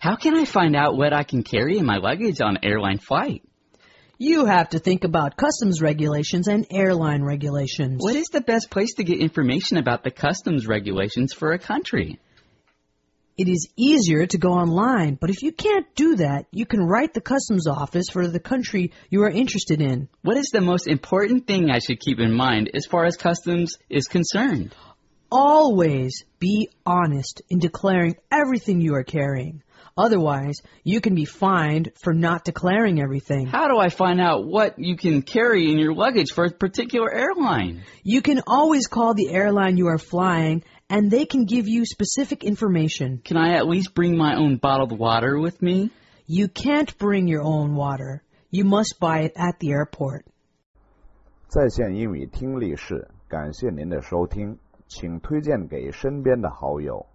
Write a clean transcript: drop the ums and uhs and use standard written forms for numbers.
How can I find out what I can carry in my luggage on an airline flight? You have to think about customs regulations and airline regulations. What is the best place to get information about the customs regulations for a country? It is easier to go online, but if you can't do that, you can write the customs office for the country you are interested in. What is the most important thing I should keep in mind as far as customs is concerned? Always be honest in declaring everything you are carrying. Otherwise, you can be fined for not declaring everything. How do I find out what you can carry in your luggage for a particular airline? You can always call the airline you are flying, and they can give you specific information. Can I at least bring my own bottled water with me? You can't bring your own water. You must buy it at the airport. 在线英语听力室，感谢您的收听，请推荐给身边的好友。